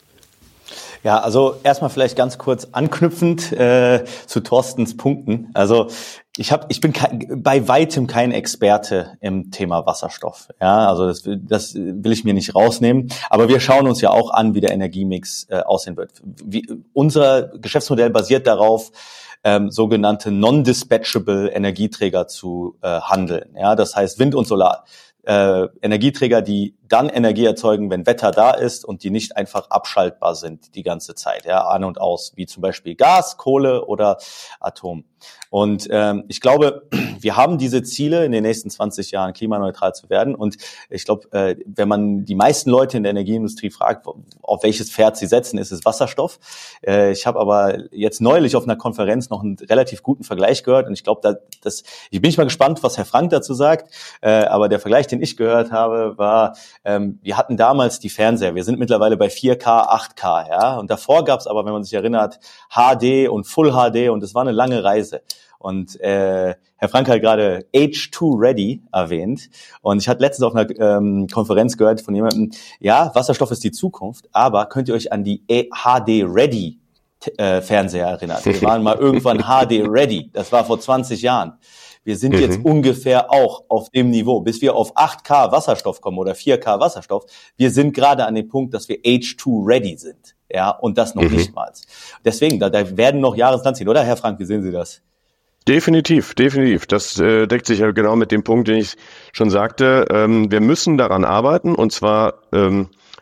Ja, also erstmal vielleicht ganz kurz anknüpfend äh, zu Thorstens Punkten. Also ich habe, ich bin kein, bei weitem kein Experte im Thema Wasserstoff. Ja, also das, das will ich mir nicht rausnehmen. Aber wir schauen uns ja auch an, wie der Energiemix äh, aussehen wird. Wie, unser Geschäftsmodell basiert darauf, ähm, sogenannte non-dispatchable Energieträger zu äh, handeln. Ja, das heißt Wind und Solar. Äh, Energieträger, die dann Energie erzeugen, wenn Wetter da ist und die nicht einfach abschaltbar sind die ganze Zeit, ja, an und aus, wie zum Beispiel Gas, Kohle oder Atom. Und ähm, ich glaube, wir haben diese Ziele, in den nächsten zwanzig Jahren klimaneutral zu werden. Und ich glaube, äh, wenn man die meisten Leute in der Energieindustrie fragt, auf welches Pferd sie setzen, ist es Wasserstoff. Äh, ich habe aber jetzt neulich auf einer Konferenz noch einen relativ guten Vergleich gehört. Und ich glaube, da, das, ich bin mal gespannt, was Herr Frank dazu sagt. Äh, aber der Vergleich, den ich gehört habe, war, ähm, wir hatten damals die Fernseher. Wir sind mittlerweile bei vier K, acht K. Ja? Und davor gab es aber, wenn man sich erinnert, H D und Full H D. Und es war eine lange Reise. Und äh, Herr Frank hat gerade H zwei ready erwähnt. Und ich hatte letztens auf einer ähm, Konferenz gehört von jemandem, ja, Wasserstoff ist die Zukunft, aber könnt ihr euch an die H D ready äh, Fernseher erinnern? Wir waren mal irgendwann H D ready. Das war vor zwanzig Jahren. Wir sind mhm. jetzt ungefähr auch auf dem Niveau, bis wir auf acht K Wasserstoff kommen oder vier K Wasserstoff. Wir sind gerade an dem Punkt, dass wir H zwei ready sind. Ja, und das noch mhm. nicht mal. Deswegen, da, da werden noch Jahre ins Land ziehen, oder Herr Frank, wie sehen Sie das? Definitiv, definitiv. Das äh, deckt sich ja genau mit dem Punkt, den ich schon sagte. Ähm, wir müssen daran arbeiten und zwar ähm,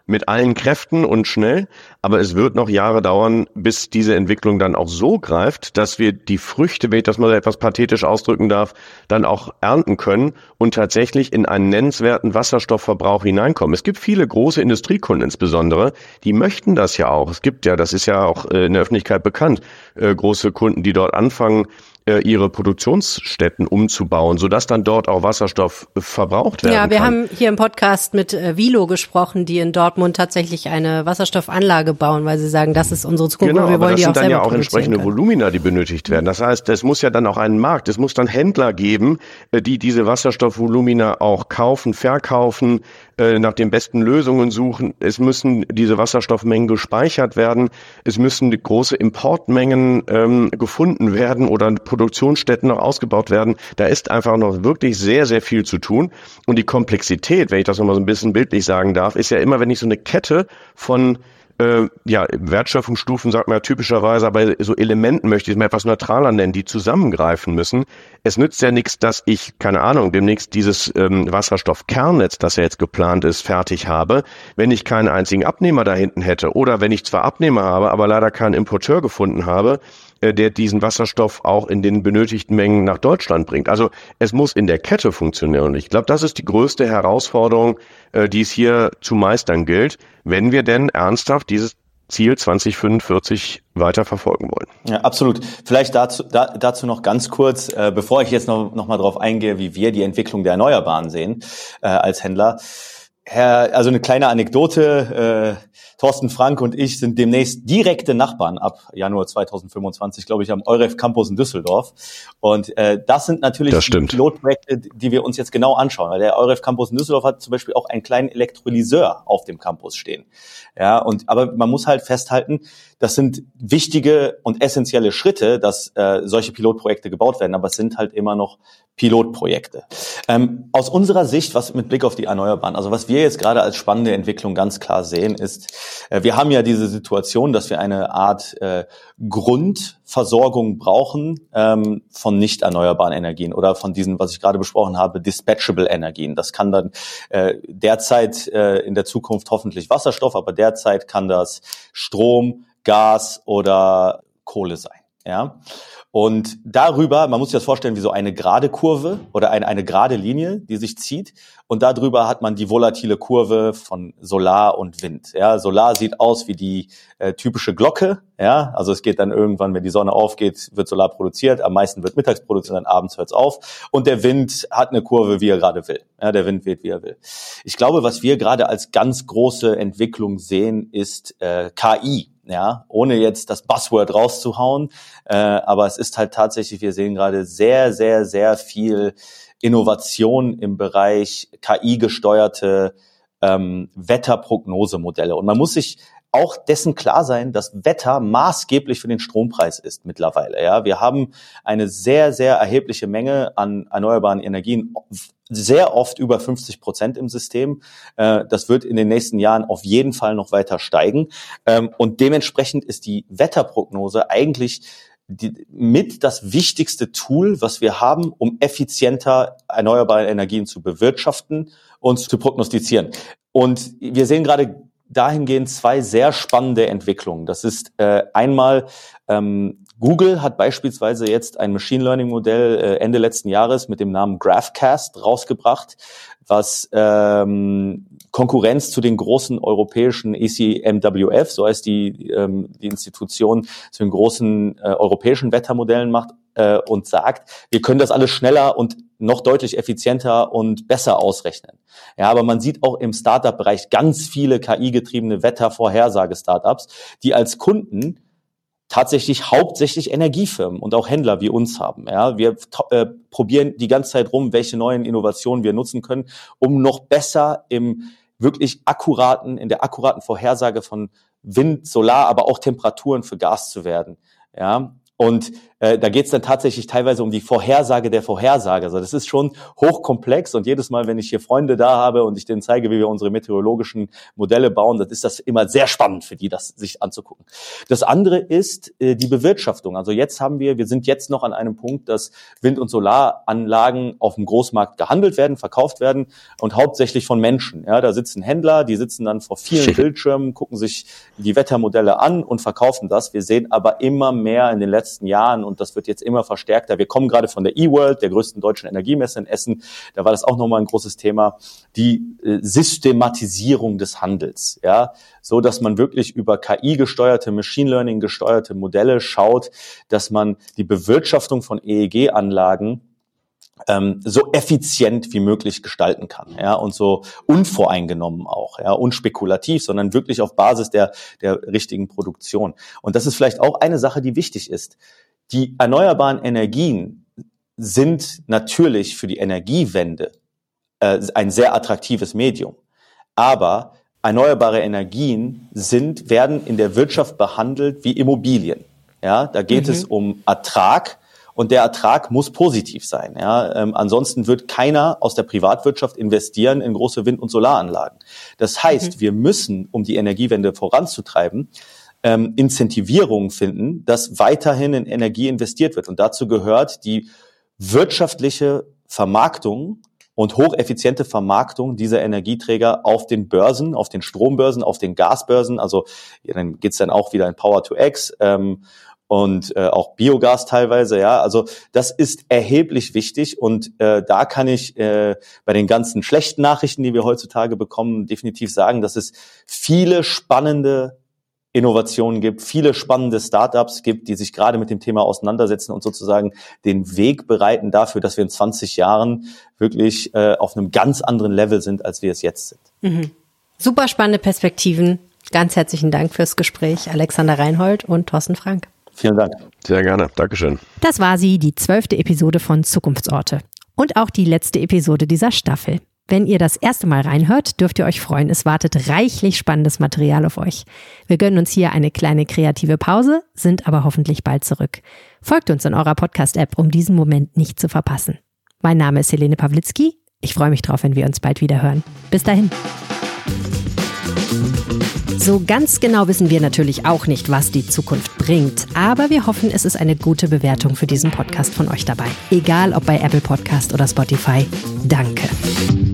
mit allen Kräften und schnell, aber es wird noch Jahre dauern, bis diese Entwicklung dann auch so greift, dass wir die Früchte, wenn ich das mal etwas pathetisch ausdrücken darf, dann auch ernten können und tatsächlich in einen nennenswerten Wasserstoffverbrauch hineinkommen. Es gibt viele große Industriekunden insbesondere, die möchten das ja auch. Es gibt ja, das ist ja auch in der Öffentlichkeit bekannt, große Kunden, die dort anfangen, ihre Produktionsstätten umzubauen, sodass dann dort auch Wasserstoff verbraucht werden kann. Ja, wir haben hier im Podcast mit äh, Vilo gesprochen, die in Dortmund tatsächlich eine Wasserstoffanlage bauen, weil sie sagen, das ist unsere Zukunft, genau, und wir wollen die auch selber produzieren können. Genau, aber das sind dann ja auch entsprechende können. Volumina, die benötigt werden. Das heißt, es muss ja dann auch einen Markt, es muss dann Händler geben, die diese Wasserstoffvolumina auch kaufen, verkaufen, nach den besten Lösungen suchen. Es müssen diese Wasserstoffmengen gespeichert werden. Es müssen große Importmengen ähm, gefunden werden oder Produktionsstätten noch ausgebaut werden. Da ist einfach noch wirklich sehr, sehr viel zu tun. Und die Komplexität, wenn ich das nochmal so ein bisschen bildlich sagen darf, ist ja immer, wenn ich so eine Kette von Äh, ja, Wertschöpfungsstufen sagt man ja typischerweise, aber so Elementen möchte ich es mal etwas neutraler nennen, die zusammengreifen müssen. Es nützt ja nichts, dass ich, keine Ahnung, demnächst dieses ähm, Wasserstoffkernnetz, das ja jetzt geplant ist, fertig habe, wenn ich keinen einzigen Abnehmer da hinten hätte oder wenn ich zwar Abnehmer habe, aber leider keinen Importeur gefunden habe, der diesen Wasserstoff auch in den benötigten Mengen nach Deutschland bringt. Also es muss in der Kette funktionieren. Und ich glaube, das ist die größte Herausforderung, die es hier zu meistern gilt, wenn wir denn ernsthaft dieses Ziel zwanzig fünfundvierzig weiter verfolgen wollen. Ja, absolut. Vielleicht dazu, da, dazu noch ganz kurz, äh, bevor ich jetzt noch, noch mal drauf eingehe, wie wir die Entwicklung der Erneuerbaren sehen äh, als Händler. Herr, also eine kleine Anekdote. Äh, Thorsten Frank und ich sind demnächst direkte Nachbarn ab Januar zweitausendfünfundzwanzig, glaube ich, am Euref Campus in Düsseldorf. Und äh, das sind natürlich das die Pilotprojekte, die wir uns jetzt genau anschauen. Weil der Euref Campus in Düsseldorf hat zum Beispiel auch einen kleinen Elektrolyseur auf dem Campus stehen. Ja, und aber man muss halt festhalten, das sind wichtige und essentielle Schritte, dass äh, solche Pilotprojekte gebaut werden. Aber es sind halt immer noch Pilotprojekte. Ähm, aus unserer Sicht, was mit Blick auf die Erneuerbaren, also was wir jetzt gerade als spannende Entwicklung ganz klar sehen, ist, äh, wir haben ja diese Situation, dass wir eine Art äh, Grundversorgung brauchen ähm, von nicht erneuerbaren Energien oder von diesen, was ich gerade besprochen habe, dispatchable Energien. Das kann dann äh, derzeit äh, in der Zukunft hoffentlich Wasserstoff, aber derzeit kann das Strom, Gas oder Kohle sein. Ja. Und darüber, man muss sich das vorstellen wie so eine gerade Kurve oder eine, eine gerade Linie, die sich zieht. Und darüber hat man die volatile Kurve von Solar und Wind. Ja, Solar sieht aus wie die äh, typische Glocke. Ja, also es geht dann irgendwann, wenn die Sonne aufgeht, wird Solar produziert. Am meisten wird mittags produziert, dann abends hört's auf. Und der Wind hat eine Kurve, wie er gerade will. Ja, der Wind weht, wie er will. Ich glaube, was wir gerade als ganz große Entwicklung sehen, ist äh, K I. Ja, ohne jetzt das Buzzword rauszuhauen, äh, aber es ist halt tatsächlich, wir sehen gerade sehr, sehr, sehr viel Innovation im Bereich K I-gesteuerte ähm, Wetterprognosemodelle. Und man muss sich auch dessen klar sein, dass Wetter maßgeblich für den Strompreis ist mittlerweile. Ja, wir haben eine sehr, sehr erhebliche Menge an erneuerbaren Energien, sehr oft über fünfzig Prozent im System. Das wird in den nächsten Jahren auf jeden Fall noch weiter steigen. Und dementsprechend ist die Wetterprognose eigentlich die, mit das wichtigste Tool, was wir haben, um effizienter erneuerbare Energien zu bewirtschaften und zu prognostizieren. Und wir sehen gerade dahingehend zwei sehr spannende Entwicklungen. Das ist äh, einmal ähm, Google hat beispielsweise jetzt ein Machine Learning Modell äh, Ende letzten Jahres mit dem Namen GraphCast rausgebracht, was ähm, Konkurrenz zu den großen europäischen E C M W F, so heißt die ähm, die Institution, zu den großen äh, europäischen Wettermodellen macht äh, und sagt, wir können das alles schneller und noch deutlich effizienter und besser ausrechnen. Ja, aber man sieht auch im Startup-Bereich ganz viele K I-getriebene Wettervorhersage-Startups, die als Kunden tatsächlich hauptsächlich Energiefirmen und auch Händler wie uns haben. Ja, wir äh, probieren die ganze Zeit rum, welche neuen Innovationen wir nutzen können, um noch besser im wirklich akkuraten, in der akkuraten Vorhersage von Wind, Solar, aber auch Temperaturen für Gas zu werden. Ja, Und äh, da geht es dann tatsächlich teilweise um die Vorhersage der Vorhersage. Also das ist schon hochkomplex und jedes Mal, wenn ich hier Freunde da habe und ich denen zeige, wie wir unsere meteorologischen Modelle bauen, dann ist das immer sehr spannend für die, das sich anzugucken. Das andere ist äh, die Bewirtschaftung. Also jetzt haben wir, wir sind jetzt noch an einem Punkt, dass Wind- und Solaranlagen auf dem Großmarkt gehandelt werden, verkauft werden und hauptsächlich von Menschen. Ja, da sitzen Händler, die sitzen dann vor vielen Bildschirmen, gucken sich die Wettermodelle an und verkaufen das. Wir sehen aber immer mehr in den letzten Jahren, und das wird jetzt immer verstärkter. Wir kommen gerade von der eWorld, der größten deutschen Energiemesse in Essen. Da war das auch nochmal ein großes Thema. Die äh, Systematisierung des Handels, ja, so dass man wirklich über K I gesteuerte, Machine Learning gesteuerte Modelle schaut, dass man die Bewirtschaftung von E E G-Anlagen ähm, so effizient wie möglich gestalten kann, ja, und so unvoreingenommen auch, ja, unspekulativ, sondern wirklich auf Basis der der richtigen Produktion. Und das ist vielleicht auch eine Sache, die wichtig ist. Die erneuerbaren Energien sind natürlich für die Energiewende äh, ein sehr attraktives Medium, aber erneuerbare Energien sind werden in der Wirtschaft behandelt wie Immobilien. Ja, da geht mhm. es um Ertrag. Und der Ertrag muss positiv sein. Ja, ähm, ansonsten wird keiner aus der Privatwirtschaft investieren in große Wind- und Solaranlagen. Das heißt, mhm. wir müssen, um die Energiewende voranzutreiben, ähm, Incentivierungen finden, dass weiterhin in Energie investiert wird. Und dazu gehört die wirtschaftliche Vermarktung und hocheffiziente Vermarktung dieser Energieträger auf den Börsen, auf den Strombörsen, auf den Gasbörsen. Also ja, dann geht's dann auch wieder in Power to X. Ähm, und äh, auch Biogas teilweise, ja, also das ist erheblich wichtig und äh, da kann ich äh, bei den ganzen schlechten Nachrichten, die wir heutzutage bekommen, definitiv sagen, dass es viele spannende Innovationen gibt, viele spannende Startups gibt, die sich gerade mit dem Thema auseinandersetzen und sozusagen den Weg bereiten dafür, dass wir in zwanzig Jahren wirklich äh, auf einem ganz anderen Level sind, als wir es jetzt sind. Mhm. Super spannende Perspektiven. Ganz herzlichen Dank fürs Gespräch, Alexander Reinhold und Thorsten Frank. Vielen Dank. Sehr gerne. Dankeschön. Das war sie, die zwölfte Episode von Zukunftsorte. Und auch die letzte Episode dieser Staffel. Wenn ihr das erste Mal reinhört, dürft ihr euch freuen. Es wartet reichlich spannendes Material auf euch. Wir gönnen uns hier eine kleine kreative Pause, sind aber hoffentlich bald zurück. Folgt uns in eurer Podcast-App, um diesen Moment nicht zu verpassen. Mein Name ist Helene Pawlitzki. Ich freue mich drauf, wenn wir uns bald wieder hören. Bis dahin. So ganz genau wissen wir natürlich auch nicht, was die Zukunft bringt, aber wir hoffen, es ist eine gute Bewertung für diesen Podcast von euch dabei. Egal ob bei Apple Podcast oder Spotify. Danke.